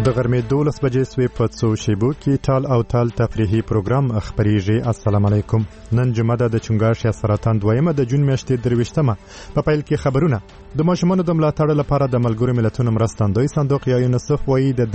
د غرمې 12 بجې سوې په څو شیبو کې ټال او ټال تفریحي پروګرام خپریږي. السلام علیکم. نن جمعه ده د چنګاښ یا سرطان دویمه د جون میاشتې 23مه. په پیل کې خبرونه. د ماشومانو د ملاتړ لپاره د ملګرو ملتونو مرستندوی صندوق یا یونیسف وایي د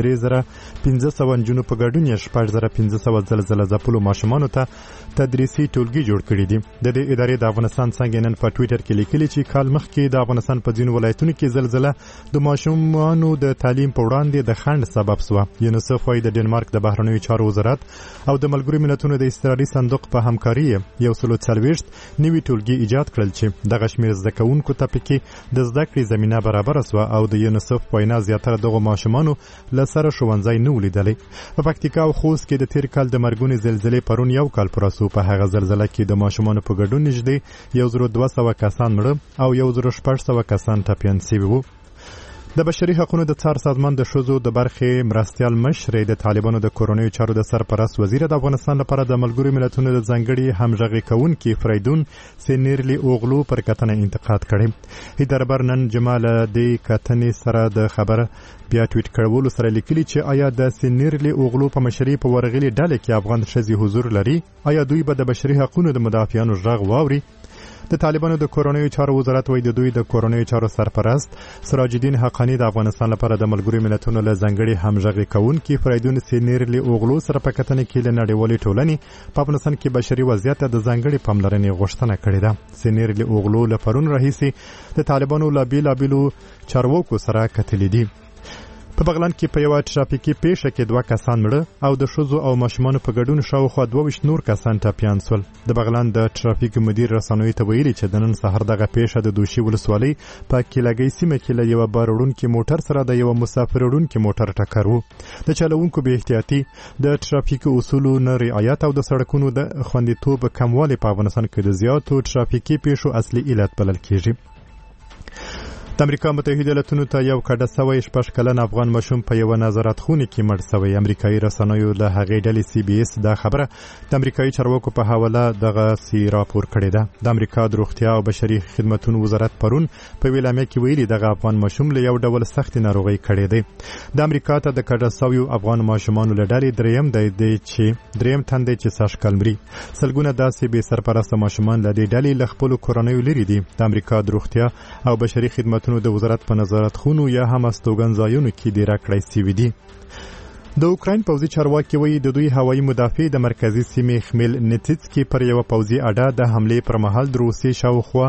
3500 نجونو په ګډون یې 6500 زلزله ځپلو ماشومانو ته تدریسي ټولګي جوړ کړي دي. د دې ادارې د افغانستان څنګه نن په ټوئیټر کې لیکلي چې کال مخکې د افغانستان په ځینو ولایتونو کې زلزله د ماشومانو د تعلیم په وړاندې د خنډ سبب شوه. یونیسف وايي د ډنمارک د بهرنیو چارو وزارت او د ملګرو ملتونو د اضطراري صندوق په همکاري 140 نوي ټولګي ایجاد کړل چې دغه شمېر زده کوونکو ته پکې د زده کړې زمینه برابره شوه او د یونیسف په وینا زیاتره دغو ماشومانو له سره ښوونځی نه ولیدلی. په پکتیکا او خوست کې د تیر کال د مرګونې زلزلې پرون یو کال پوره شو. په هغه زلزله کې د ماشومانو په ګډون نږدې 1200 کسان مړه او 1600 کسان ټپیان شوي وو. د بشري حقوقو د څار سازمان د ښځو د برخې مرستیال مشرې د طالبانو د کورنیو چارو د سرپرست وزیر د افغانستان لپاره د ملګرو ملتونو د ځانګړي همغږي کوونکي فریدون سینیرلی اوغلو پر کتنه انتقاد کړي. هیدربر نن جمعه له دې کتنې سره د خبر بیا ټویټ کړولو سره لیکلي چې آیا د سینیرلی اوغلو په مشرۍ په ورغلي ډلې کې افغان ښځې حضور لري؟ آیا دوی به د بشري حقوقو د مدافعانو غږ واوري؟ د طالبانو د کورنیو چارو وزارت وایي د دوی د کورنیو چارو سرپرست سراج الدین حقانی د افغانستان لپاره د ملګرو ملتونو له ځانګړي همغږي کوونکي فریدون سینیرلی اوغلو سره په کتنه کې له نړیوالې ټولنې په افغانستان کې بشري وضعیت د ځانګړي پاملرنې غوښتنه کړې ده. سینیرلی اوغلو له پرون راهیسې د طالبانو له بیلابیلو چارواکو سره کتلي دي. په بغلان کې په یوه ټرافیکي پیښه کې 2 کسان مړه او د ښځو او ماشومانو په ګډون شاوخوا 22 نور کسان ټپیان شول. د بغلان د ټرافیک مدیر رسنیو ته ویلي چې د نن سهار دغه پیښه د دوشي ولسوالۍ په کیلګۍ سیمه کې له یوه بار وړونکي موټر سره د یوه مسافر وړونکي موټر ټکر و. د چلوونکو بې احتیاطي، د ټرافیکي اصولو نه رعایت او د سړکونو د خوندیتوب کموالی په افغانستان کې د زیاتو ټرافیکي پیښو اصلي علت بلل کېږي. د امریکا متحده ایالاتونو ته یو کډه سوی 6 کلن افغان ماشوم په یوه نظارت خونې کې مړ سوی. امریکایي رسنیو له هغې ډلې CBS دا خبره د امریکایي چارواکو په حواله دغه سی راپور کړې ده. د امریکا د روغتیا او بشري خدمتونو وزارت پرون په ویلامه کې ویلي دغه افغان ماشوم له یو ډول سخت ناروغي کړې ده. د امریکا ته د کډه سویو افغان ماشومانو له ډلې دریم تن دی چې 6 کال مري. سلګونه داسې بې سرپرسته ماشومان له دې ډلې له خپلو کورنیو لرې دي. د امریکا د روغتیا او بشري خدمتونو د وزارت په نظارت خونو یا هم استوګنځایونو کې ډیره کړی سوي دي. د اوکراین پوځي چارواکي وایي د دوی هوایي مدافع د مرکزي سیمې خمیل نیتسکي پر یوه پوځي اډه د حملې پر مهال د روسیې شاوخوا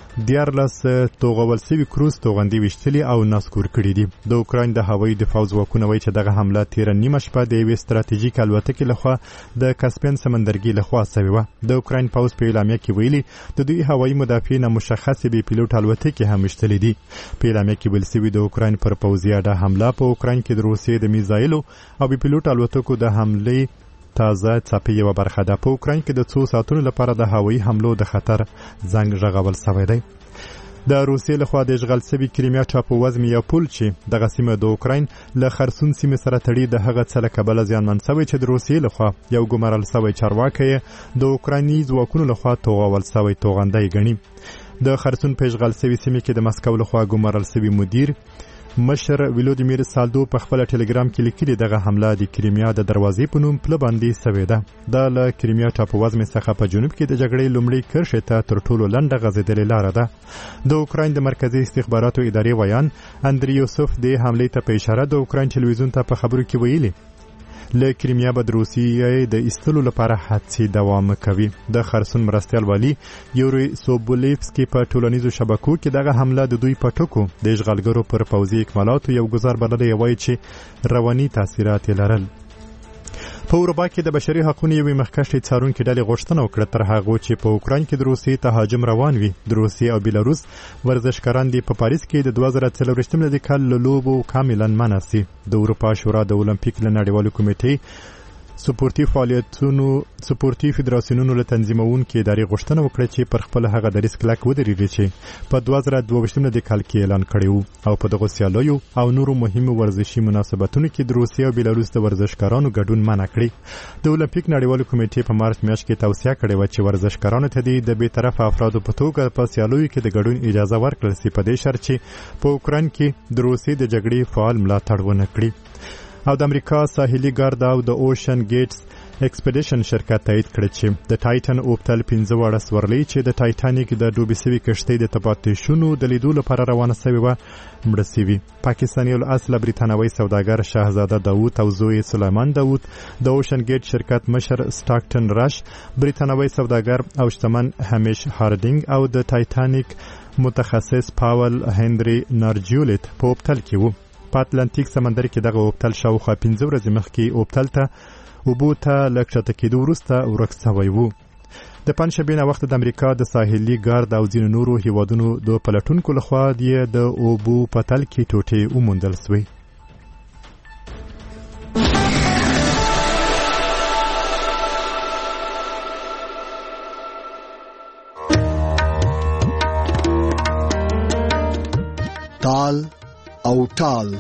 14 توغول سوي کروز توغندي وشتلي او ناسکور کړي دي. د اوکراین د هوایي دفاع ځواکونه وایي چې دغه حمله تیره نیمه شپه د یوې ستراتیژیک الوتکې لخوا د کاسپین سمندرګي لخوا شوې وه. د اوکراین پوځ په اعلامیه کې ویلي د دوی هوایي مدافع نه مشخصې بې پیلوټ الوتکې هم وشتلي دي. په اعلامیه کې ویل شوي د اوکراین پر پوځي اډه حمله په اوکراین کې د روسیې د میزایلو او بې پیلوټ الوتکو د حملې تازه څپې یوه برخه ده. په اوکراین کې د 2 ساعتونو لپاره د هوایي حملو د خطر زنګ غږول شوی دی. د روسیې لخوا د اشغال شوي کریمیا ټاپووزمې یا پل چې دغه سیمه د اوکراین له خرسون سیمې سره تړي د هغه څه له کبله زیانمن شوی چې د روسیې لخوا یو ګمارل شوی چارواکی د اوکرایني ځواکونو لخوا توغول شوی توغندی ګڼي. د خرسون په اشغال شوي سیمې کې د مسکو لخوا ګمارل شوي مدیر مشر ولودیمیر سالدو په خپل ټلګرام کې لیکلي دغه حمله د کریمیا د دروازې په نوم پله باندې شوې ده. دا له کریمیا ټاپووزمې څخه په جنوب کې د جګړې لومړۍ کرښې ته تر ټولو لنډه غځېدلې لاره ده. د اوکراین د مرکزي استخباراتو ادارې ویان اندری یوسف د حملې ته په اشاره د اوکراین ټلویزیون ته په خبرو کې ویلي له کریمیا به د روسیې د ایستلو لپاره هڅې دوام کوي. د خرسون مرستیال والی یوري سوبولیفسکي په ټولنیزو شبکو کې دغه حمله د دوی په ټکو د اشغالګرو پر پوځي اکمالاتو یو ګزار بللی وایي چې رواني تاثیرات یې لرل. په اروپا کې د بشري حقوقو یوې مخکښې څارونکې ډلې غوښتنه وکړه تر هغو چې په اوکراین کې د روسیې تهاجم روان وي. د روسیې او بیلاروس ورزشکاران دي په پاریس کې د 2024 کال له لوبو کاملا منع شي. د اروپا شورا د اولمپیک له نړیوالو کمیټې سپورتي فدراسیونونو له تنظیمونکو ادارې غوښتنه وکړه چې پر خپل هغه دریځ کلک ودرېږي چې په 2022 کال کې اعلان کړی و او په دغه سیالیو او نورو مهمو ورزشي مناسبتونو کې د روسیې او بیلاروس د ورزشکارانو ګډون منع کړی. د اولمپیک نړیوالو کمیټې په مارچ میاشت کې توصیه کړې و چې ورزشکارانو ته د بی‌طرفه افرادو په توګه په سیالیو کې د ګډون اجازه ورکړل شي په دې شرط چې په اوکراین کې د روسیې د جګړې فعال ملاتړ ونه کړي. او د امریکا ساحلي ګارد او د اوشن ګیټس ایکسپیډیشن شرکت تایید کړ چې د ټایټن اوبتل 15 وړه سورلۍ چې د ټایټانیک د ډوبې سوي کشتۍ د تباتې شونو د لیدو لپاره روانه سوي و مړه سوي. پاکستاني الاصل بریتانوي سوداګر شاهزاده داوود او زوی سلیمان داوود، د اوشن ګیټ شرکت مشر سټاکټن رش، بریتانوي سوداګر او شتمن همیش هاردینګ او د ټایټانیک متخصص پاول هنري نارجیولت په اوبتل کې وو. په اتلانتیک سمندر کې دغه اوبتل شاوخوا 15 ورځې مخکې اوبتل ته اوبو ته لږ کښته کېدو وروسته ورک سوی و. د پنجشنبې نه وخت د امریکا د ساحلي ګارد او ځینو نورو هیوادونو د پلټونکو لخوا د اوبو په تل کې ټوټې وموندل سوې. تال او ټال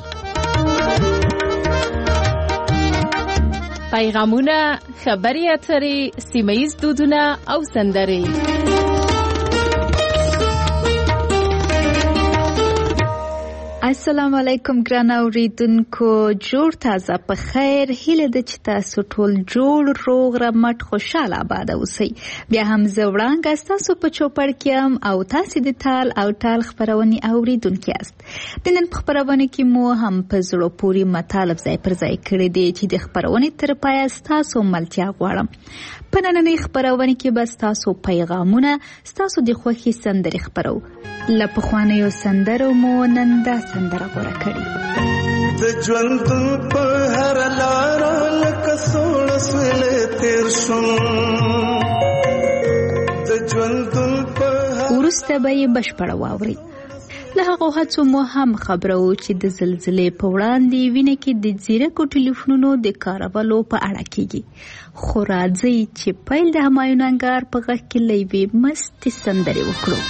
پیغامونه، خبري اترې، سیمه‌ییز دودونه او سندرې. السلام علیکم ګران اوریدونکو، جوړ تازه په خیر. هیله ده چې تاسو ټول جوړ روغ رمټ خوشاله آباد اوسئ. بیا هم زه وړاندې تاسو په چوپړ کې یم او تاسو د تال او ټال خبرونه اوریدونکو یاست. د نن په خبرونه کې مو هم په زړه پوري مطالب ځای پر ځای کړی دی چې د خبرونه تر پایه تاسو ملتیا غواړم. په نننۍ خبرونه کې بس تاسو پیغامونه، تاسو د خوښي سندرې خبرو. لپخوانیو سندرو مو نن دا سندره غوړه کړي. د ژوند په هر لار لکه سوړ سویل تیر شوم، د ژوند په ورسته به یې بشپړه واوري. له هغو هڅو مو هم خبرو چې د زلزلې په وړاندې وینه کې د ځیرکو ټلیفونونو د کارولو په اړه کېږي. خو راځئ چې پیل د همایون انګار په غږ کې له یوې مستې سندرې وکړو.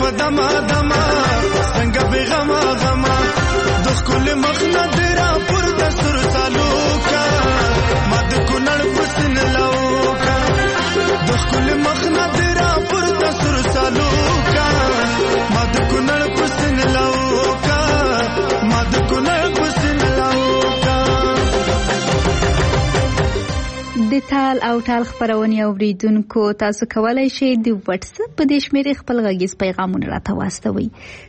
په دما دما څنګه بغما غما د خپل مخنا درا پر د سر سالوکا ما د کونړ پسن لاوکا د خپل مخنا درا پر د سر سالوکا ما د کونړ پسن لاوکا ما د کونړ پسن لاوکا. د تال او ټال خبرونه اوریدونکو تاسو کولای شئ د واتس اپ په د شمیرې خپل غږیز پیغامونه راته واستوئ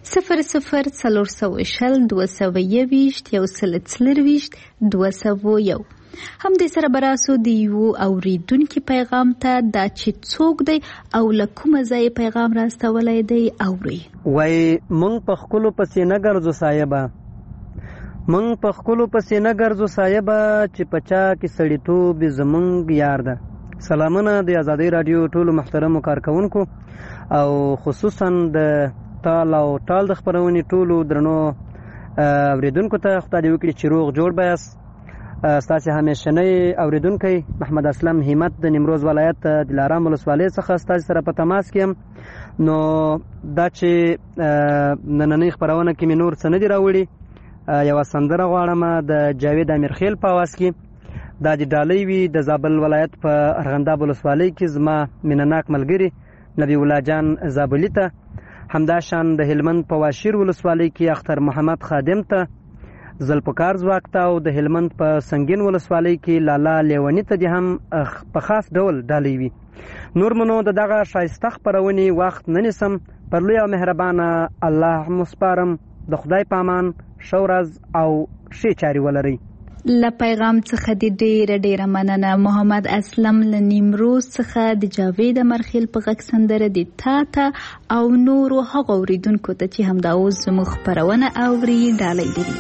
004022212201 هم د سره براسو د یو اوریدونکو پیغام ته دا چې څوک دی او لکومه ځای پیغام راستولای دی اوري. وای مونږ په خپل پسې نه ګرځو صاحبہ مونږ په خپل پسې نه ګرځو صاحبہ چې پچا کې سړیتوب زمونږ یار ده. سلامونه د آزادۍ رادیو ټولو محترمو کارکونکو او خصوصا د تال او ټال د خبرونې ټولو درنو اوریدونکو ته خدای دې وکړي چې روغ جوړ بیاست. ستاسو همیشنی اوریدونکو محمد اسلم همت د نیمروز ولایت دلارام ولسوالۍ څخه ستاسو سره په تماس کې. نو دا چې نننۍ خبرونه کې نور څه نه دی راوړي یو سندره غواړم د جاوید امیرخیل په आवाज کې دا د ډالۍ وی د زابل ولایت په ارغنداب ولسوالۍ کې زما مینناک ملګری نبی الله جان زابلی ته همداشان د هلمند په واشیر ولسوالۍ کې اختر محمد خادم ته زلپکار زواک ته او د هلمند په سنگین ولسوالۍ کې لالا لیونی ته دي هم په خاص ډول ډالۍ وی. نور منو دغه شایسته خبرونې وخت نه نسم پر لوی او مهربانه الله مسپارم. د خدای پامان شورز او شی چاري ولري. له پیغام څخه د ډیره مننه. محمد اسلم له نیمروز څخه د جاوید مرخیل په غږ سندره د تا او نورو هغو اوریدونکو ته چې همدا اوس زموږ خبرونه اوري ډالۍ لري.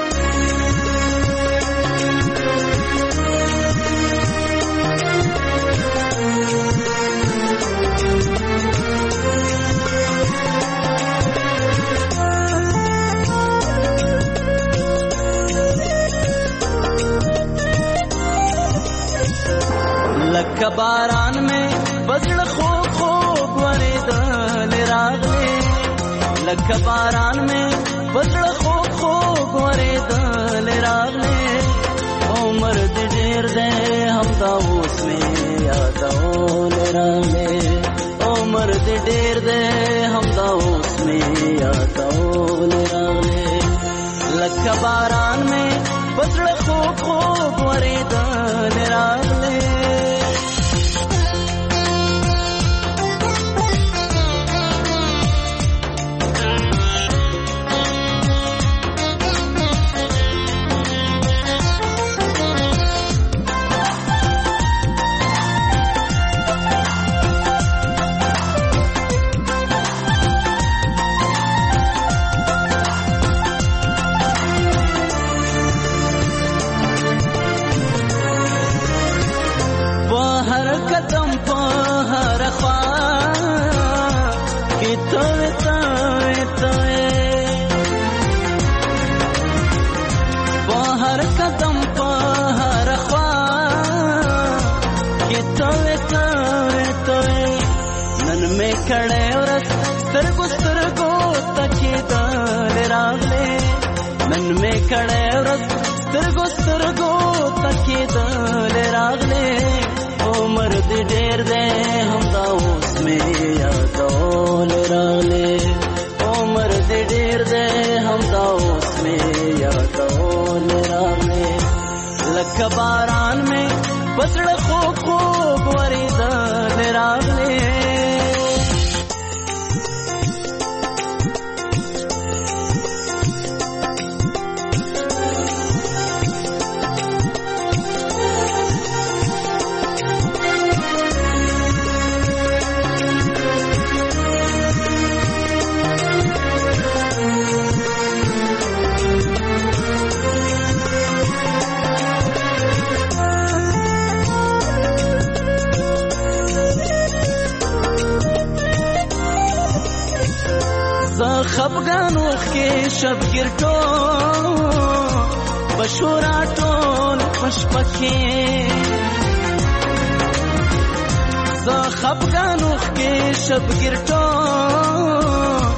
لکه باران میں بزړه خوب خوب ورېدل راغلې لکه باران میں بزړه خوب خوب ورېدل راغلې عمر دې ډېر دی همدا اوس مې یادول راغلې عمر دې ډېر دی همدا اوس مې یادول راغلې لکه باران میں بزړه خوب خوب ورېدل راغلې کړه ورځ سترګو سترګو تکیدل راغلې نن مې کړه ورځ سترګو سترګو تکیدل راغلې عمر دې ډېر دی همدا اوس مې یادول راغلې عمر دې ډېر دی همدا اوس مې یادول راغلې لکه باران مې بزړه خوب خوب ورېدل راغلې خفګان وخې شبګیر ټول بشورا ټول پشپکې زه خفګان وخې شبګیر ټول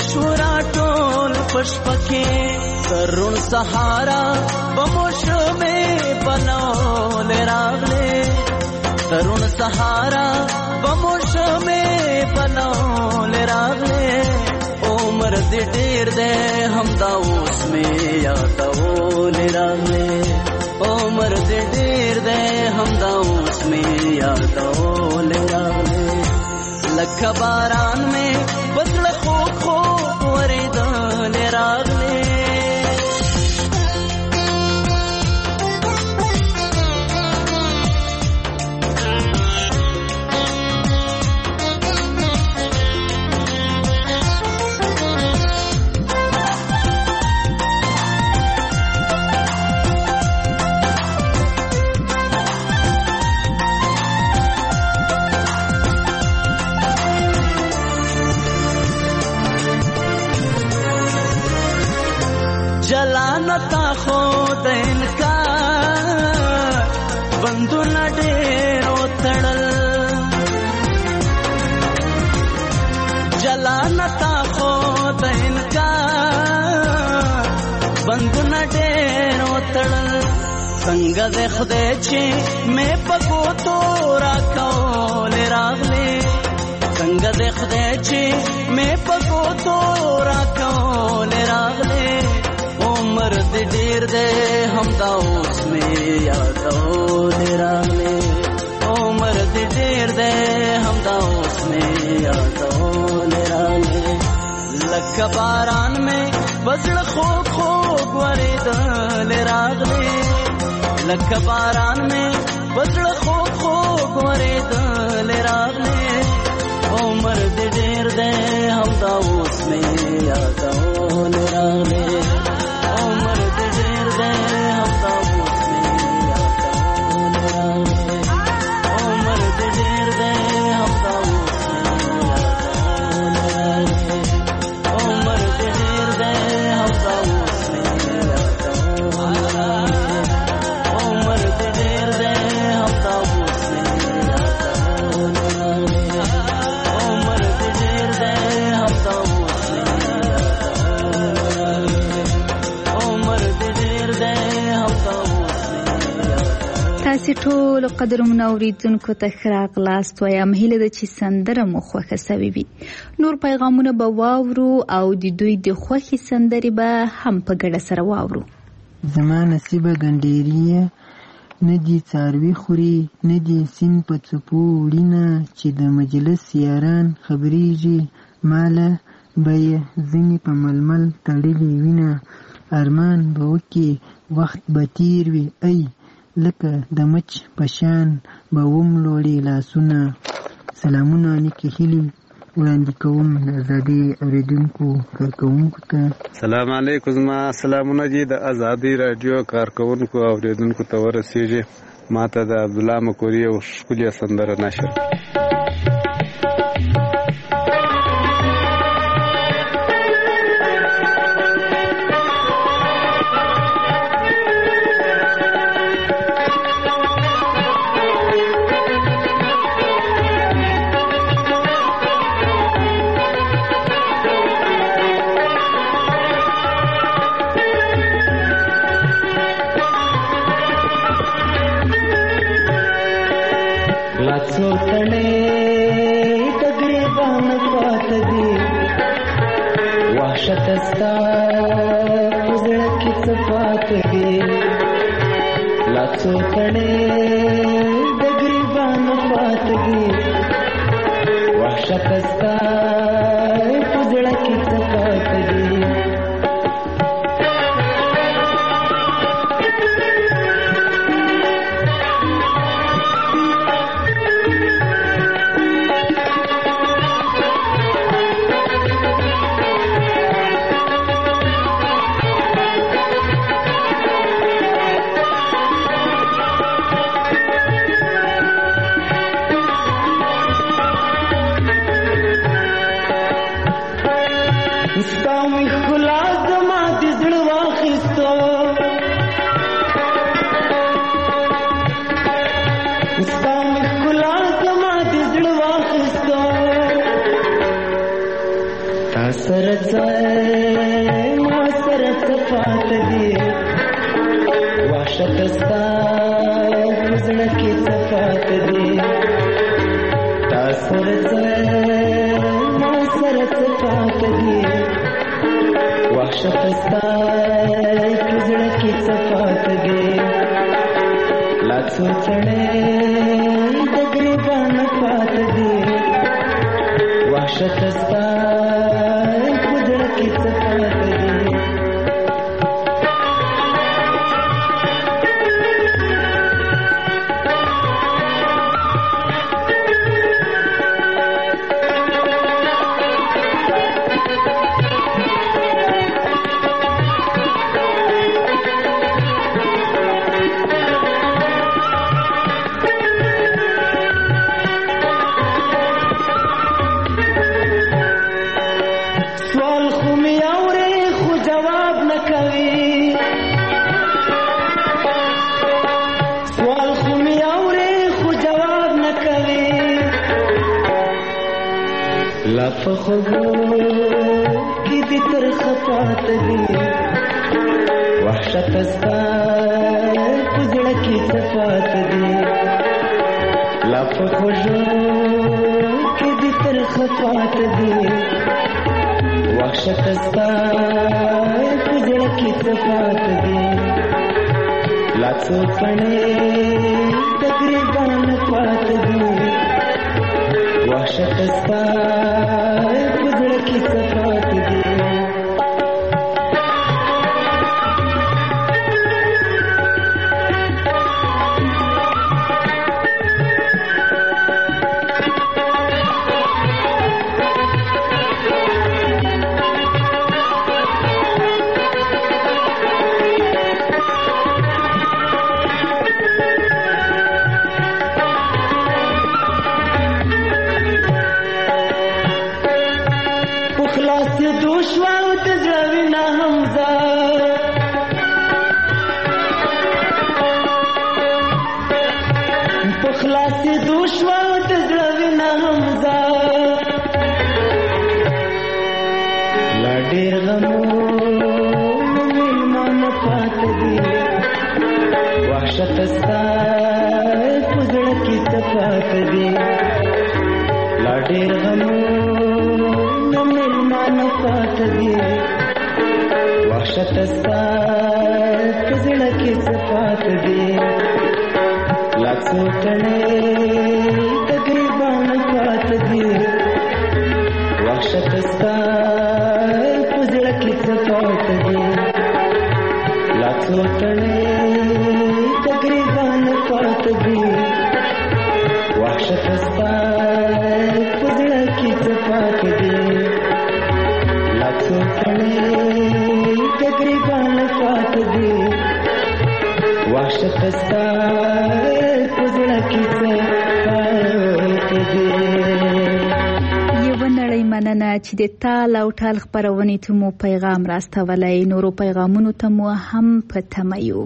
بشورا ټول پشپکې ترون سهارا بموشمه بلول راغله ترون سهارا بموشمه بلول راغله عمر دې ډېر دې همدا اوس مې یادول راغله عمر دې ډېر دې همدا اوس مې یادول راغله لکه باران مې بدل خو خو ورېدل راغله جلانتا خود انکار بندونه ډېرو تړل جلانتا خود انکار بندونه ډېرو تړل څنګه دې خدای چې مې پکو تو راکول راغلې څنګه دې خدای چې مې پکو تو راکول راغلې عمر دې ډېر دې همدا اوس مې یادول راغلې عمر دې ډېر دې همدا اوس مې یادول راغلې لکه باران مې بزړه خوږ خوږ ورېدل راغلې لکه باران مې بزړه خوږ خوږ ورېدل راغلې عمر دې ډېر دې همدا اوس مې یادول راغلې عمر دې ډېر دې همدا اوس مې یادول راغلې عمر دې ډېر دې همدا اوس مې یادول راغلې عمر دې ډېر دې همدا اوس مې یادول راغلې عمر دې ډېر دې همدا اوس مې یادول راغلې عمر دې ډېر دې همدا اوس مې تاسې ټول قدرمنو اوریدونکو ته ښه راغلاست وایم هیله ده چې سندره مو خوښه سوې وي نور پیغامونه به واورو او د دوی د خوښې سندرې به هم په ګډه سره واورو زما نصیبه ګنډېریه نه دي څاروي خوري نه دي سیند په څپو وړینه چې د مجلس یاران خبرېږي ماله به یې ځینې په ململ تړلې وینه ارمان به وکړي وخت به تیر وي ای لکه د مچ په شان به وملوړي لاسونه سلامونه نیکې هیلې وړاندې کوم د ازادۍ اورېدونکو کارکوونکو ته سلام علیکم زما سلامونه دي د ازادۍ راډیو کارکوونکو او اورېدونکو ته ورسېږي ما ته د عبدالله مکوري یو ښکلې سندره نشر وحشتستا پزړه کې صفات دي لاڅو کړي د ګریبان فات دي وحشتستا پزړه کې صفات دي تا سره څه ما سره څه پاته دي وحشت ستا په زړه کې څه پاته دي تا سره څه ما سره څه پاته دي وحشت ستا په زړه کې څه پاته دي لا څو څڼې د ګریبان پاته دي وحشت ستا په زړه کې څه پاته دي فخبو کی دی تر خطات دی وحشت استا پزړه کی صفات دی لا فخبو کی دی تر خطات دی وحشت استا پزړه کی صفات دی لا څو څڼې تقریبا پات دی وحشت استا پزړه کې صفات دي چې د تال او ټال خبرونې ته مو پیغام راستولای نورو پیغامونو ته مو هم په تمه یو.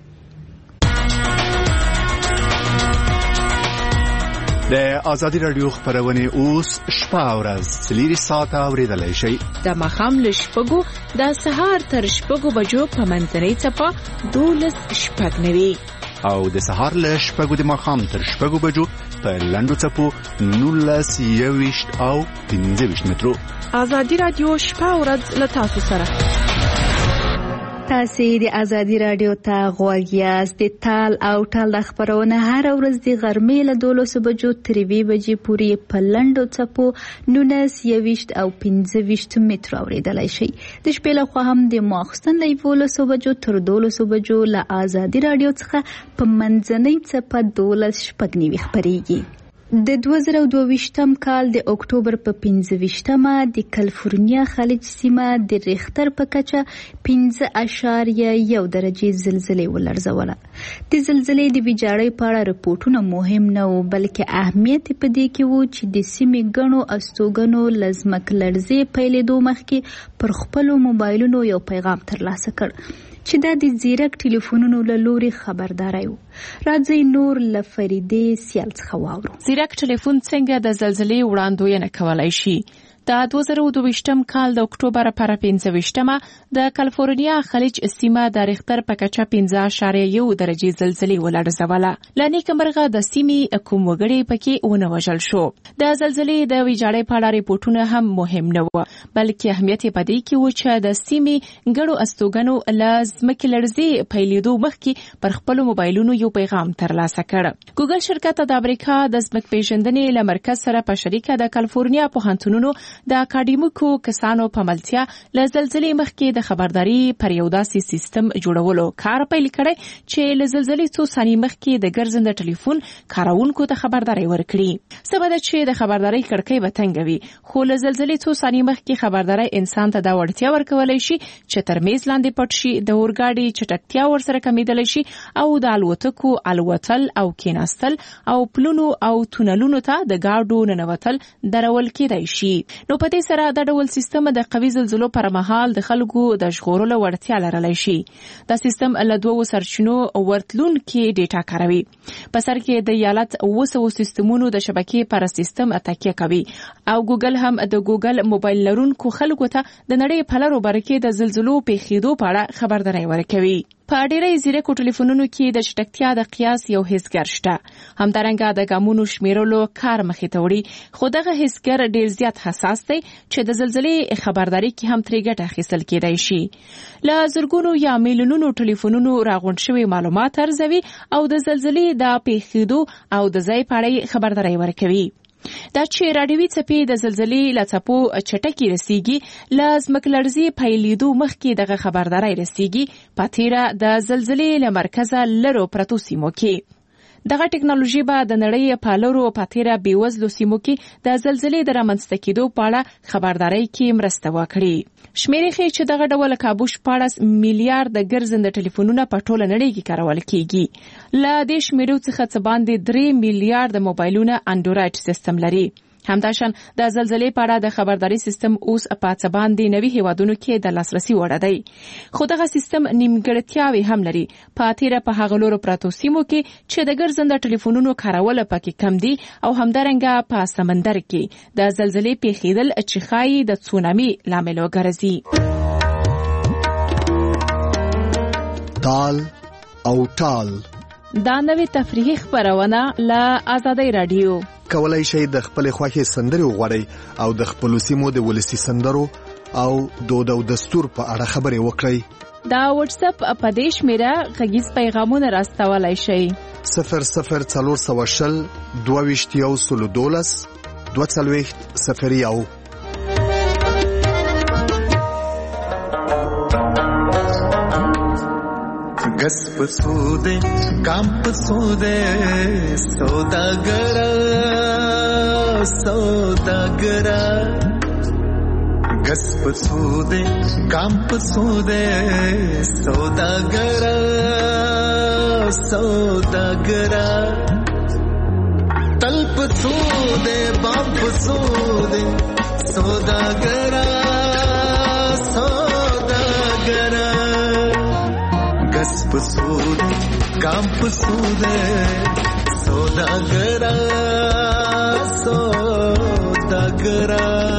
د ازادي رادیو خبرونه اوس شپه او ورځ 3 ساعته اوریدلای شئ. د ماښام له شپږو د سهار تر شپږو بجو په منځنۍ څپه 12:09 او د سهار له شپږو د ماښام تر شپږو بجو په لنډو څپو 19:20 او 15 مترو. ازادي رادیو شپه او ورځ له تاسو سره. تاسو د ازادي رادیو ته غوږ یاست. د تال او ټال خبرونه هر ورځ د غرمې له 12 بجو تر 2 بجې پورې په لنډو څپو 19:20 او 15 مترو اوریدلای شئ. د شپې له خوا هم د ماخستن له 12 بجو تر 12 بجو له ازادي رادیو څخه په منځنۍ څپه 12:09 خبريږي. د 2022م کال د اکتوبر په 15مه د کالیفورنیا خلیج سیمه د ریختر په کچه 5.1 درجه زلزلې ولړزوله. د زلزلې د ویجاړۍ په اړه رپورټونه مهم نه وو، بلکې اهمیت په دې کې وو چې د سیمې ګڼو استوګنو لزمک لړزې پیلېدو مخکې پر خپلو موبایلونو یو پیغام ترلاسه کړ چې دا د زیرک ټلیفونونو له لوري خبرداري وو. راځي نور لفریدې سیال څخه واورو. زیرک ټلیفون څنګه د زلزلې وړاندوینه کولای شي؟ د 2022م کال د اکتوبر پر 15مه د کالیفورنیا خلیج سیمه د ریختر په کچه 5.1 درجه زلزلې ولړزوله. لنی کمرغه د سیمې کوم وګړي پکې ونه وژل شو. د زلزلې د ویجاړۍ په اړه ریپورتونه هم مهم نه و، بلکې اهمیت یې پدې کې و چې د سیمې ګڼو استوګنو لازمکه لړزې پیلېدو مخکې پر خپل موبایلونو یو پیغام ترلاسه کړ. ګوګل شرکت د امریکا د ځمکې پیژندنې له مرکز سره په شریکه د کالیفورنیا پوهنتونونو د اکاډمیکو کسانو په ملتیا له زلزلې مخکې د خبرداري پر یو داسې سیستم جوړولو کار پیل کړی چې له زلزلې څو ثانیې مخکې د ګرځنده ټلیفون کارونکو ته خبرداري ورکړي. سبب چې د خبرداري کړکۍ به تنګه وي، خو له زلزلې څو ثانیې مخکې خبرداري انسان ته دا وړتیا ورکولای شي چې تر میز لاندې پټ شي، د اورګاډي چټکتیا ورسره کمیدلی شي او د الوتکو الوتل او کېناستل او پلونو او تونلونو ته د گاډو ننوتل درول کېدای شي. نو په دې سره د ډول سیستم د قوي زلزلو پر مهال د خلکو د ژغورلو وړتیا لرلی شي. دا سیستم له دوو سرچینو ورتلونکي ډیټا کاروي. په سر کې د ایالت 200 سیستمونو د شبکې پر سیستم تکیه کوي او ګوګل هم د ګوګل موبایل لرونکو خلکو ته د نړۍ په لارو برکې د زلزلو پیښېدو په اړه خبرداری ورکوي. په ډیری زیرکو ټلیفونونو کې د چټکتیا د قیاس یو حسګر شته. همدارنګه د ګامونو شمیرلو کار مخې ته وړي، خو دغه حسګر ډیر زیات حساس دی چې د زلزلې خبرداري کې هم ترې ګټه اخیستل کېدای شي. له زرګونو یا میلیونونو ټلیفونونو راغونډ شوي معلومات ارزوي او د زلزلې د پیښېدو او د ځای په اړه خبرداری ورکوي. دا چې راډیوي څپې د زلزلې له څپو چټکې رسیږي، له ځمکلړزې پیلېدو مخکې دغه خبرداری رسیږي په تیره د زلزلې له مرکزه لرو پرتو سیمو کې. دغه ټکنالوژي به د نړۍ په لرو په تیره بیوزلو سیمو کې د زلزلې د رامنځته کېدو په اړه خبرداری کې مرسته وکړي. شمیرې ښیي چې دغه ډول کابو 14 میلیارد ګرځنده ټلیفونونه په ټوله نړۍ کې کارول کېږي. له دې شمیرو څخه څه باندې 3 میلیارد موبایلونه انډرایډ سیستم لري. همداشان د زلزلې په اړه د خبرداري سیستم اوس په څه باندې 90 هیوادونو کې د لاسرسي وړ دی. خو دغه سیستم نیمګړتیاوې هم لري. په تیره په هغه لورو پرتو سیمو کې چې د ګرځنده ټلیفونونو کارول پکې کم دي او همدارنګه په سمندر کې د زلزلې پیښېدل چې ښایي د تسونامي لامل وګرځي. تال او ټال دا نوې تفریحي خبرونه له آزادۍ رادیو. کولای شئ د خپل خوښې سندرې وغواړئ او د خپل سیمو د ولسی سندرو او دود او دستور په اړه خبرې وکړئ. دا واتس اپ په دې شمیره غږیز پیغامونه راستولای شئ. 00420 22 22 गस पसूदे काम पसूदे सौदागरा सौदागरा गस पसूदे काम पसूदे सौदागरा सौदागरा तल पसूदे बाम पसूदे सौदागरा सौदागरा गस पसूदे काम पसूदे सौदागरा सौदागरा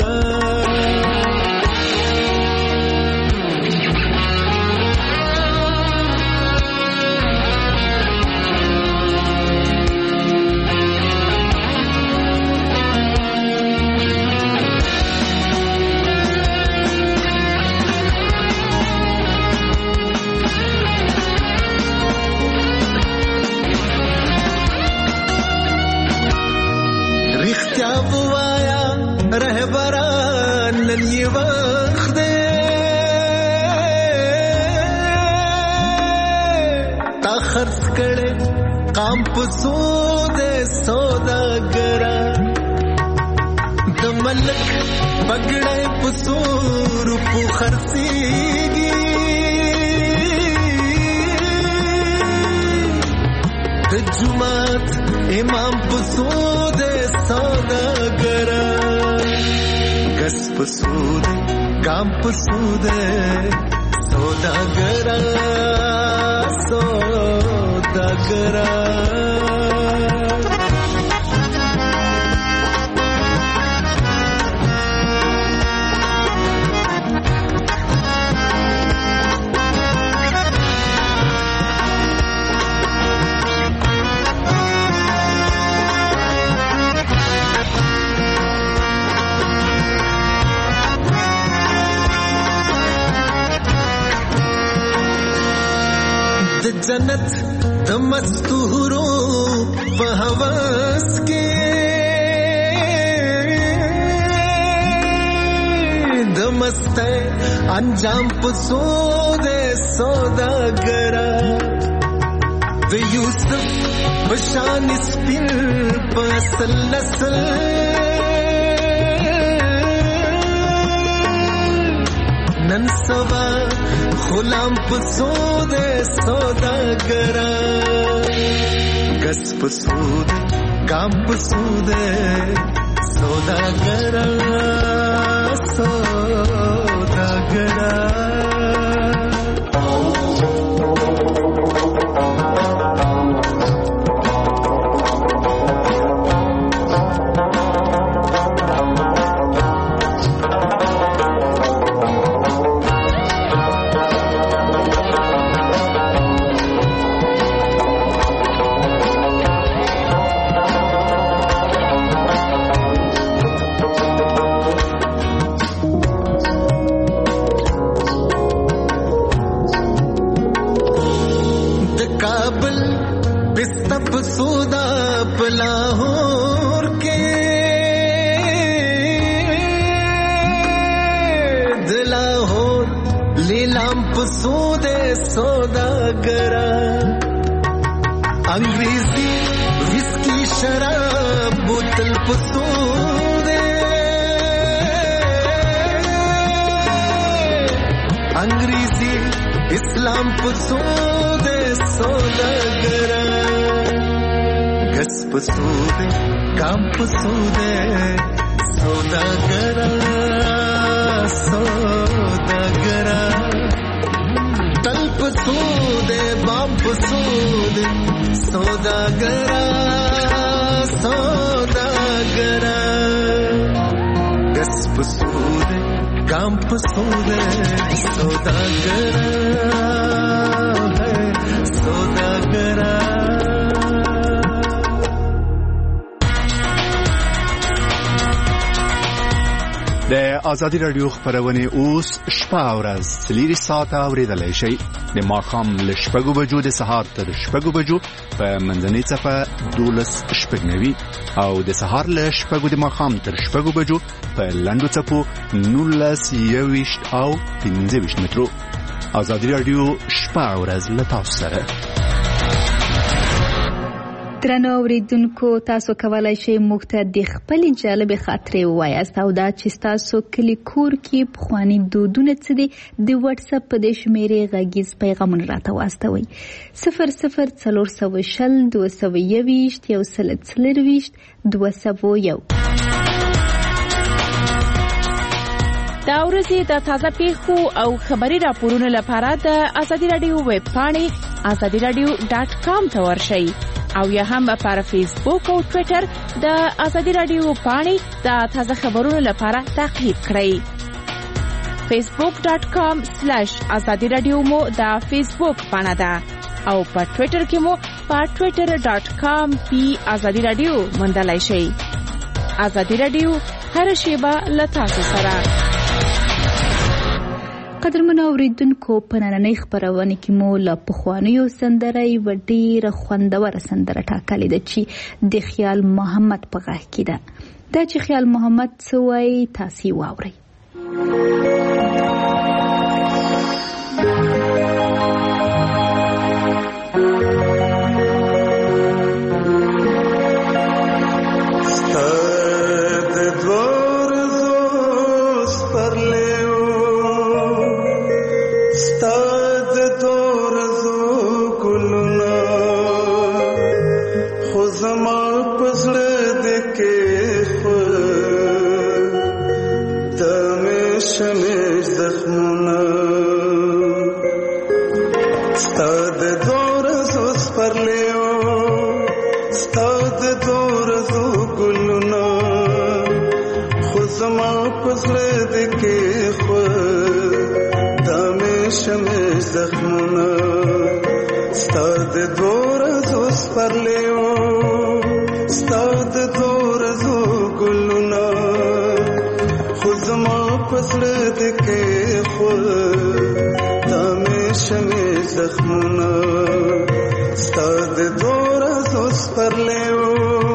रहबरान नन ये वक्त दे ता खर्च करे काम पसूदे सौदागरा द मलक बगड़े पसूर पु खर्चीगी द जुमात इमाम पसूदे सौदागरा गस पसूदे काम पसूदे सौदागरा सौदागरा جنت د مستورو په هوس کې د مسته انجام پسو دے سوداګرا د یوسف بشان سپین پسل نسل نن سوا غلام پسو دے سوداګرا گس پسو دے کام پسو دے سوداګرا سوداګرا سودا پلاہور کے دلاہور لیلام پسودے سوداگرا انگریزی وسکی شراب بوتل پسودے انگریزی اسلام پسودے سوداگرا گس پسودے کام پسودے سوداگرا سوداگرا تل پسودے بام پسودے سوداگرا سوداگرا گس پسودے کام پسودے سوداگرا سوداگرا د ازادي رادیو خبرونه اوس شپه او ورځ 3 ساعته اوریدلای شئ د ماښام له 6 بجو د سهار تر 6 بجو په منځنۍ صفه 12:09 او د سهار له 6 د ماښام تر 6 بجو په لنډو صفو 19:20 او 15 مترو. ازادي رادیو شپه او ورځ له تاسو سره. درنو اوریدونکو تاسو کولای شئ موږ ته د خپل جالب خاطرې ووایاست او دا چې تاسو کلی کور کې پخوانی دودونه څه دي د واتس اپ په د شمیرې غږیز پیغامونه راته واستوئ 00420 221 201. دا ورځې د تازه پیښو او خبري راپورونو لپاره د ازادي رادیو ویب پاڼې azadiradio.com ته ورشئ او یا هم پر فیسبوک او ټوئیټر د ازادي رادیو پاڼې د تازه خبرونو لپاره تعقیب کړئ. facebook.com/azadiradio مو د فیسبوک پاڼه ده او په ټوئیټر کې مو په twitter.com/azadiradio موندلای شئ. ازادي رادیو هر شیبه له تاسو سره. قدرمن اوریدونکو په نننۍ خبرونه کې مو له پخوانیو سندرې و ډېره خوندوره سندره ټاکلې ده چې د خیال محمد په غږ کې ده. دا چې خیال محمد څه وایي تاسو واورئ. پسړه د کې خو دا مې شمه زخمونه ستا د دوه ورځو سپرلی و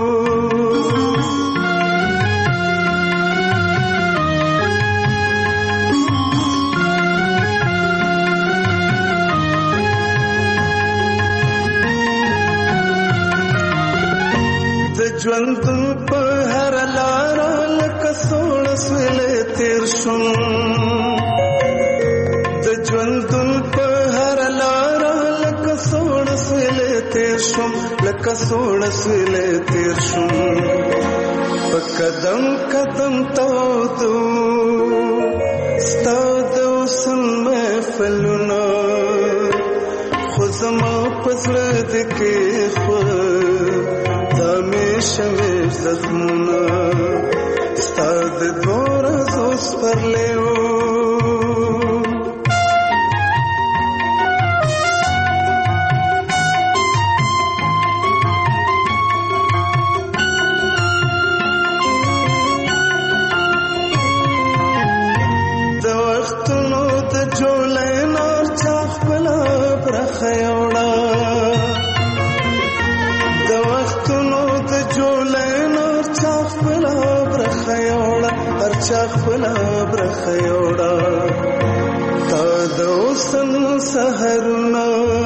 ژوندون په هر لاره لکه سوړ سویلې تیر شوم د ژوندون په هر لاره لکه سوړ سویلې تیر شوم لکه سوړ سویلې تیر شوم په قدم قدم تودو ستا د حسن محفلونه خو زما په زړه دې کېښود شمیش زخمونه ستا د دوه ورځو سپرلی و د وختونو د جولۍ نار چا خپله برخه یوړه د وختونو د جولۍ نار چا خپله برخه یوړه هر چا خپله برخه یوړه تا د حسن سحرونه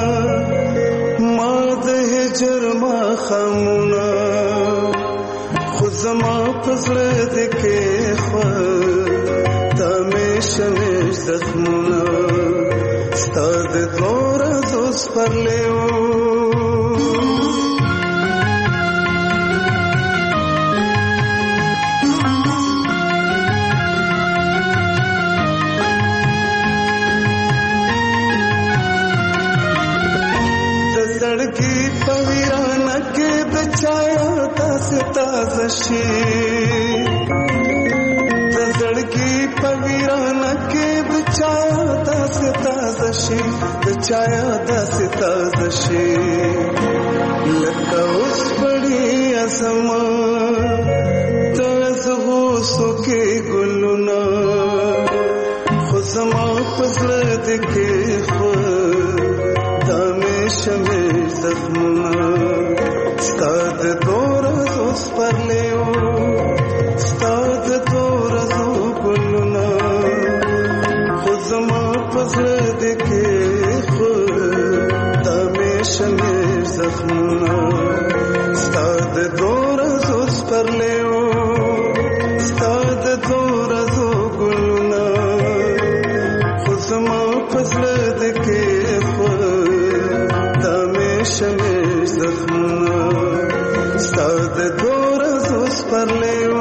ما د هجر ماښامونه خو زما په زړه دې کېښود دا مې شمیش زخمونه ستا د دوه ورځو سپرلی و تازه شي د زړګي په ویرانه کې د چایا داسې تازه شي د چایا داسې تازه شي لکه اوس پړي اسما تازه سوکې ګلونه خو زما په زړه دې کېښود دا مې شمیش زخمونه ستا د دوه ورځو سپرلی و ستا د دوه ورځو ګلونه خو زما په زړه دې کېښود دا مې شمیش زخمونه ستا د دوه ورځو سپرلی و ستا د دوه ورځو ګلونه خو زما په زړه دې کېښود دا مې شمیش زخمونه ستا د دوه ورځو سپرلی و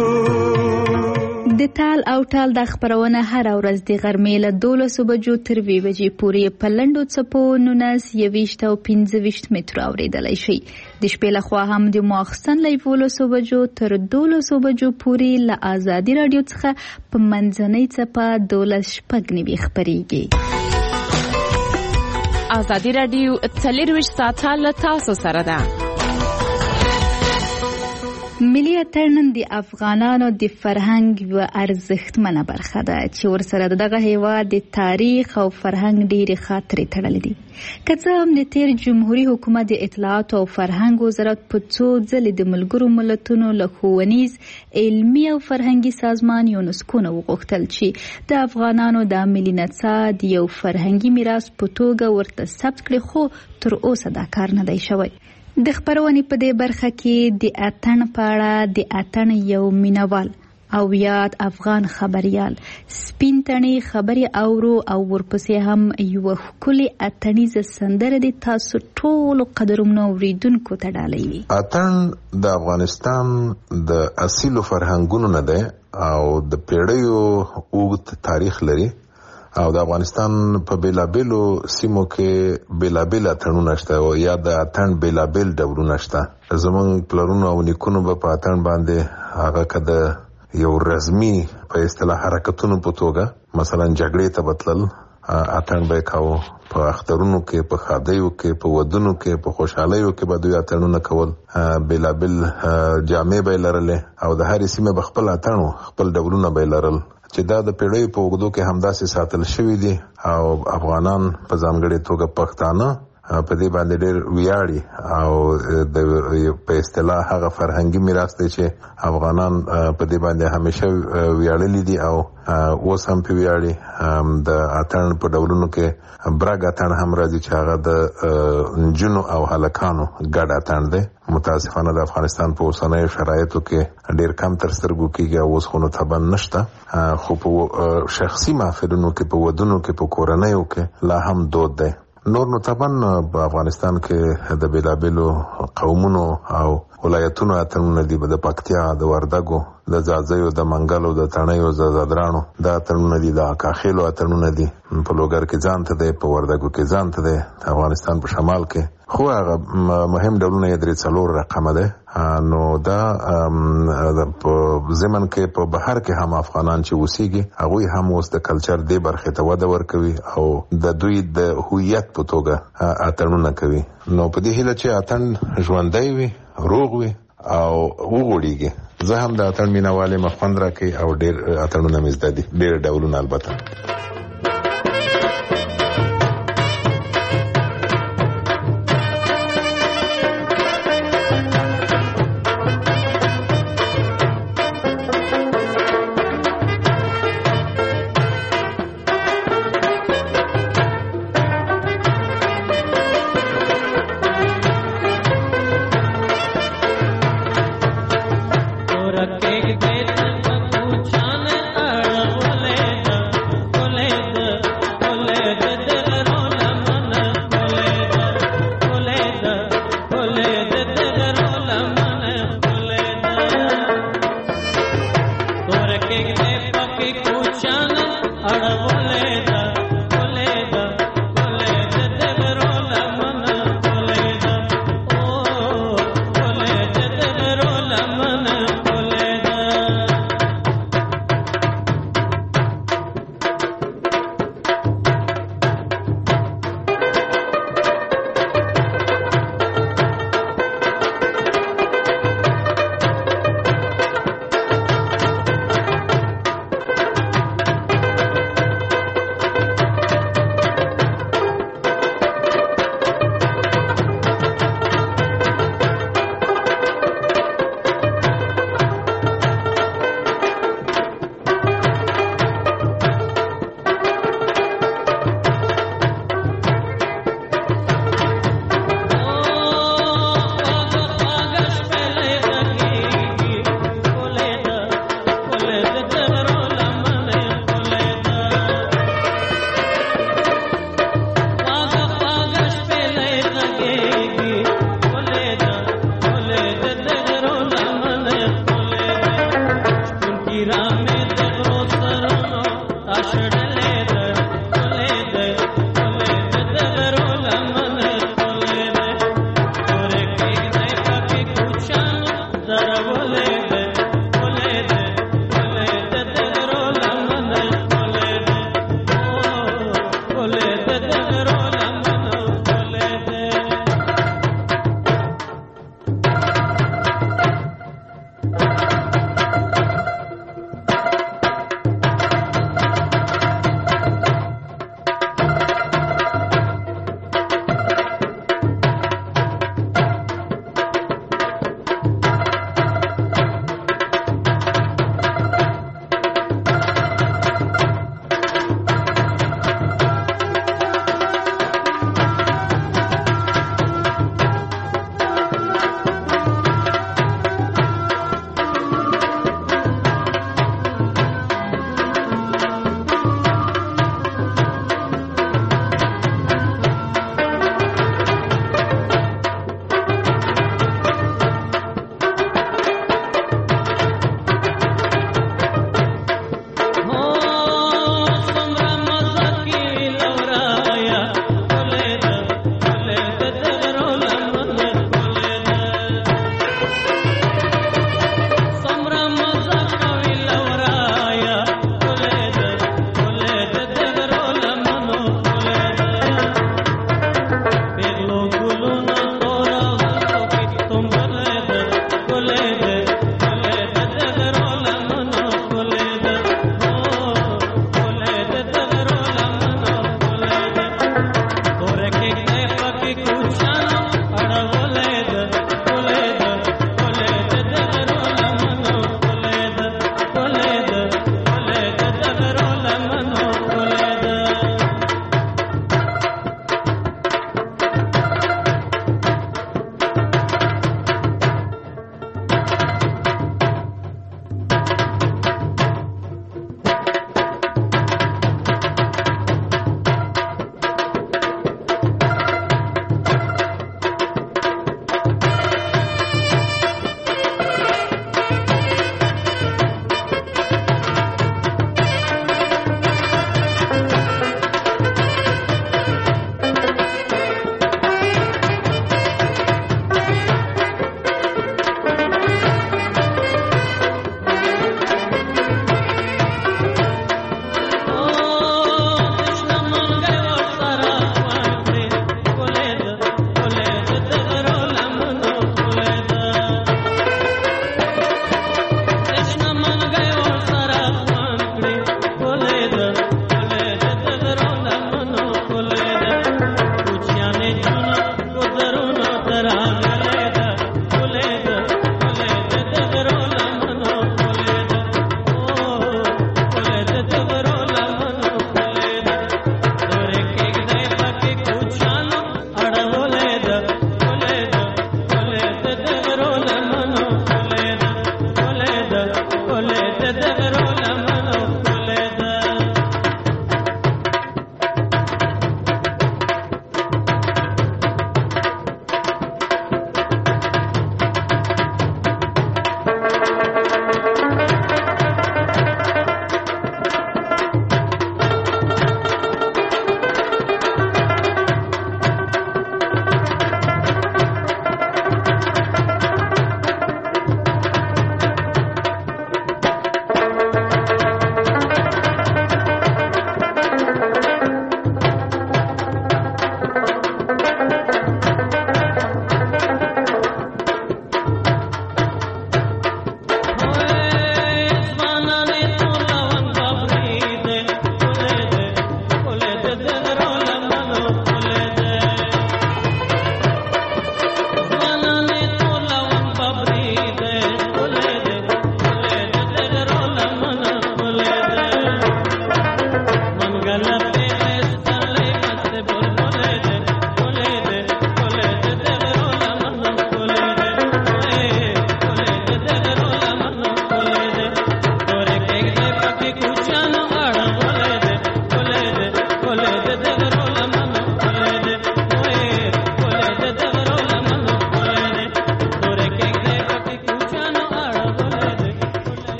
د تال او ټال د خبرونه هر ورځ د غرمې له 12 بجو تر 2 بجې پورې په لنډو څپو 19 او 15 مترو اوریدلای شي د شپې له خوا هم د ماخستن له 12 بجو تر 12 بجو پورې له آزادي رادیو څخه په منځنۍ څپه 12 شپږ خبريږي آزادي رادیو 24 ساعته له تاسو سره ده ملي اتن د افغانانو د فرهنګ و ارزښتمنه برخه ده چې ورسره دغه هیواد د تاریخ او فرهنګ ډېری خاطرې تړلې دي. که څه هم د تیر جمهوریت حکومت د اطلاعات او فرهنګ وزارت په څو ځلې د ملګرو ملتونو له ښوونیز علمي او فرهنګي سازمان یونسکو نه وغوښتل چې د افغانانو د ملي نڅا د یو فرهنګي میراث په توګه ورته ثبت کړي، خو تر اوسه دا کار نه دی شوی. د خبرونې په دې برخه کې د اتن په اړه د اتن یو مینوال او یاد افغان خبريال سپین تڼي خبري اورو او ورپسې هم یو ښکلي اتنیزه سندره د تاسو ټولو قدرمنو اوریدونکو ته ډالۍ. اتن د افغانستان د اصیلو فرهنګونو نه ده او د پیړیو اوږد تاریخ لري او د افغانستان په بیلابیلو سیمو کې بیلابیل اتنونه شته او یا د اتن بیلابیل ډولونه شته. زمونږ پلرونو او نیکونو به په اتن باندې هغه کده یو رسمي په اصطلاح حرکتونو په توګه مثلا جګړې ته بتلل، اتن به کاوه، په اخترونو کې، په خادیو کې، په ودونو کې، په خوشحالیو کې به دوی اتنونه کول. بیلابیل جامې به لرلې او د هرې سیمه به خپل اتن خپل ډولونه به لرل. چې دا د پیړیو په اوږدو کې همداسې ساتل شوي دي او افغانان په ځانګړې توګه پښتانه په دې باندې ډېر ویاړي او په اصطلاح هغه فرهنګي میراث دی چې افغانان په دې باندې همیشه ویاړلي دي او اوس هم په ویاړي. د اتڼ په ډولونو کې برګ اتڼ هم راځي چې هغه د نجونو او هلکانو ګډ اتڼ دی. متاسفانه د افغانستان په اوسنیو شرایطو کې ډېر کم تر سترګو کېږي او اوس خو نو طبعا نشته، خو په شخصي محفلونو کې، په ودونو کې، په کورنیو کې لا هم دود دی. نور نو طبعا په افغانستان کې د بیلابیلو قومونو او ولایتونو اتڼونه دي، د پکتیا، د وردګو، د ځاځیو، د منګلو، د تڼیو، د زادرانو دا اتڼونه دي، د اکاخیلو اتڼونه دي. په لوګر کې ځان ته دی، په وردګو کې ځان ته دی، افغانستان په شمال کې خو هغه مهم ډولونه یې 3-4 رقمه ده. نو دا په زمن کې په بهر کې هم افغانان چې اوسېږي هغوی هم اوس د کلچر دې برخې ته وده ورکوي او د دوی د هویت په توګه اتڼونه کوي. نو په دې هیله چې اتڼ ژوندی وي، روغ وي او وغوړېږي. زه هم د اتڼ مینهوال یم، خوند راکوي او ډېر اتڼونه مې زده دي، ډېر ډولونه البته. रखे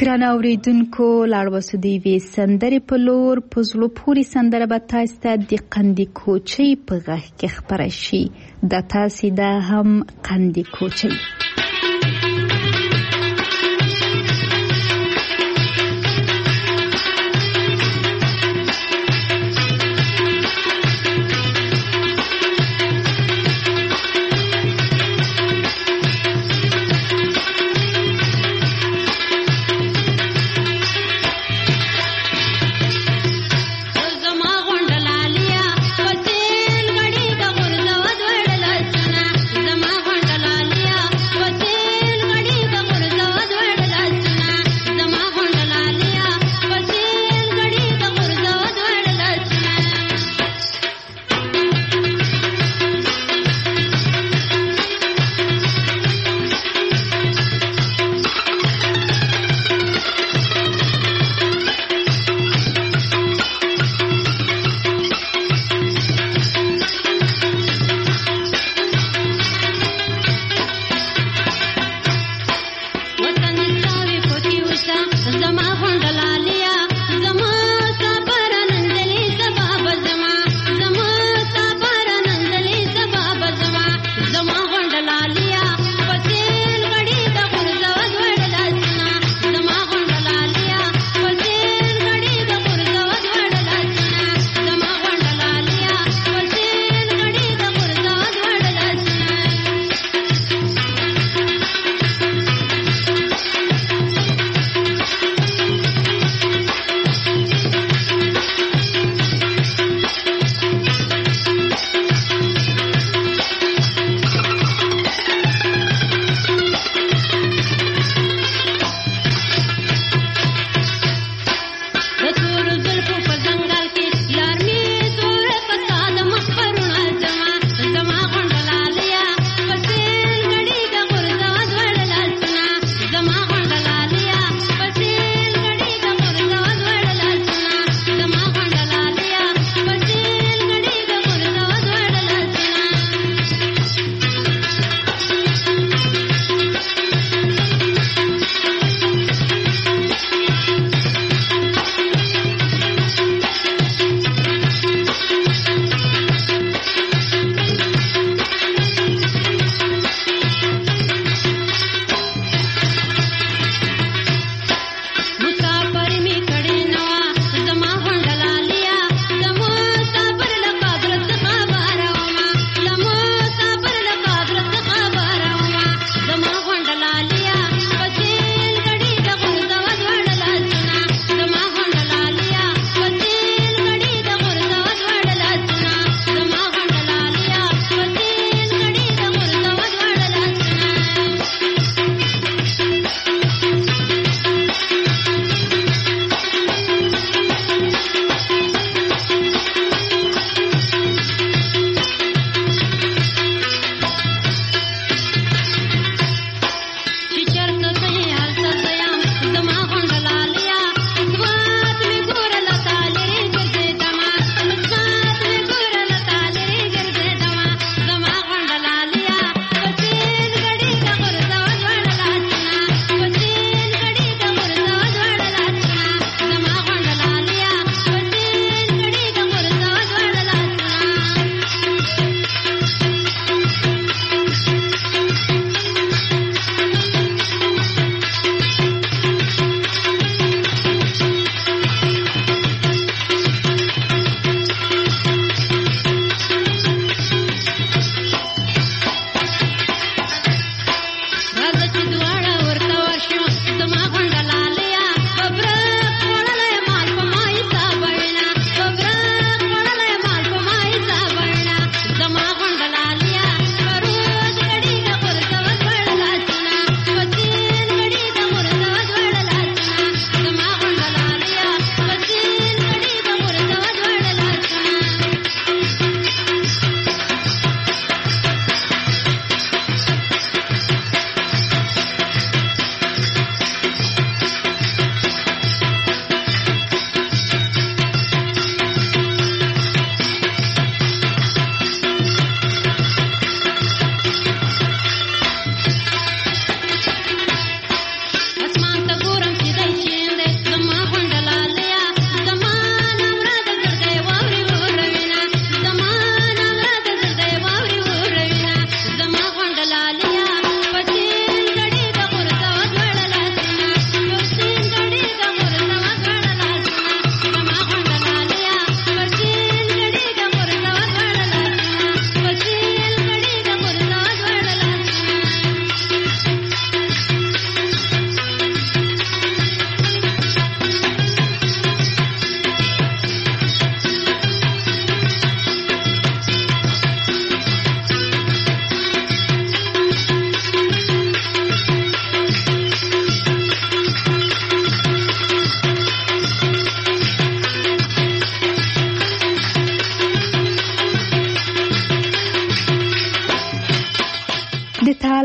ګران اوریدونکو لاړوسو دی وی سندرې په لور په زړه پورې سندره به تاسو ته د قندي کوچۍ په غږ کې خپره شي د تاسو دا هم قندي کوچۍ زما غونډلالیا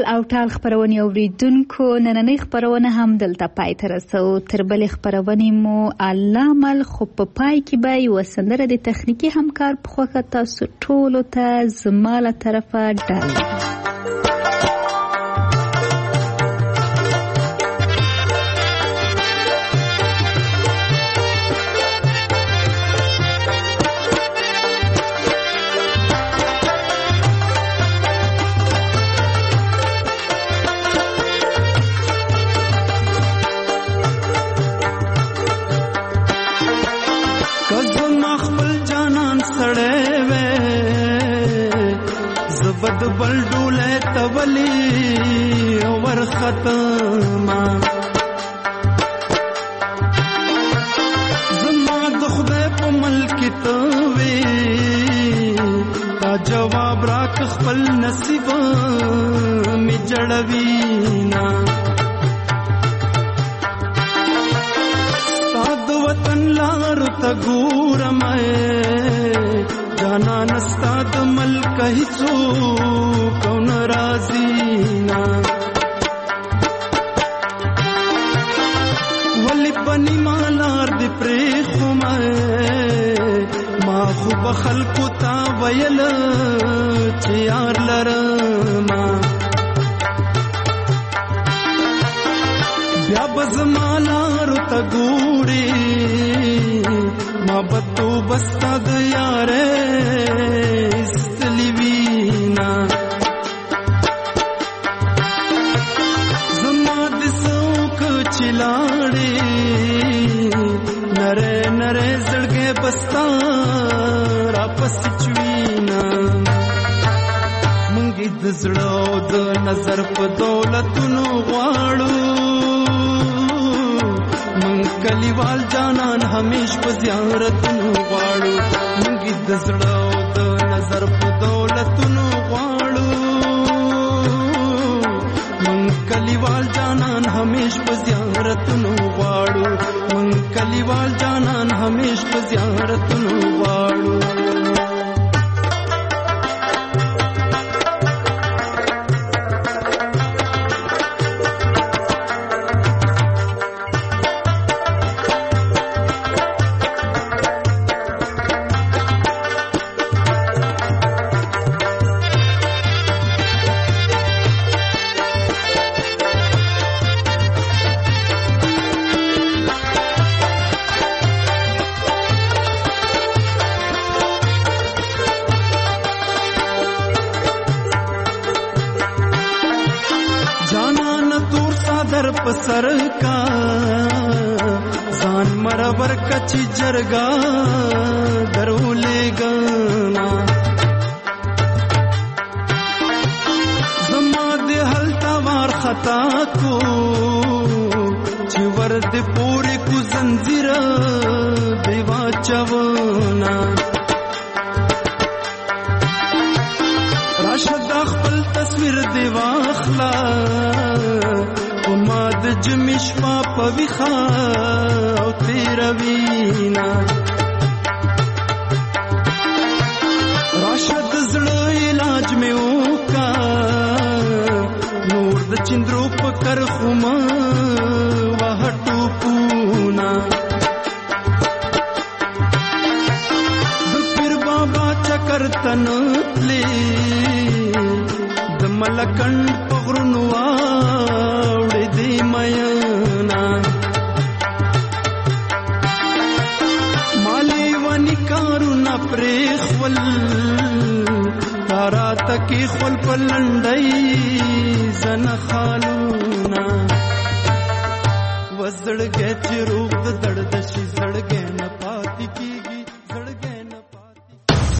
او ټال خبرونې اوریدونکو نننۍ خبرونه هم دلته پای ته رسو. تر بلې خبرونې مو الله مل خو په پای کې به یوه سندره د تخنیکي همکار په خوښه تاسو ټولو ته زما له طرفه ډالۍ. بد بل ډوله تولی ور ختمه زما د خدای په ملک ته وې تا جواب راک خپل نصیب می جړوي نا ساد وطن لار ته ګورم جانا نستاد ملک هیڅو کون راضی نا ولی پنی مالار دی پریخو ما خوب خلقو تا ویل چیار لرما بیا بز مالارو تا گوڑی ما بتو بستا د یاره استلیوینا زما د سوک چلاړي نره نره زړګې بستا را پس چوینا منګي د زړه د نظر په دولتونو غواړو کلیوال جانان همیش په زیارتونو غواړو منګي د زړه د نظر په دولتونو غواړو من کلیوال جانان همیش په زیارتونو غواړو من کلیوال جانان همیش په زیارتونو غواړو سر کا ځان مرور کچ جرګا درولې ګنا زما دې حالتا وار خطا کو چې ور دې پورې کو زنجیر دیوا چونا راشد خپل تصویر دی واخلا ما د جمیش په ویخا او تیروینا راشد زړه علاج مې وکا نور د چندرو په کرخوما وهټو پونا د پیر بابا چکر تنتلی د ملکند په غرونو مالی ونی کارونا پریخول تارا تکی خول پلندئی زن خالونا وزړ گچ روغ د درد